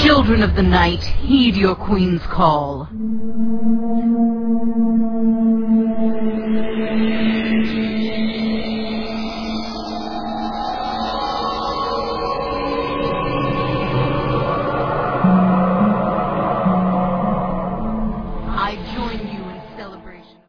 Children of the night, heed your queen's call.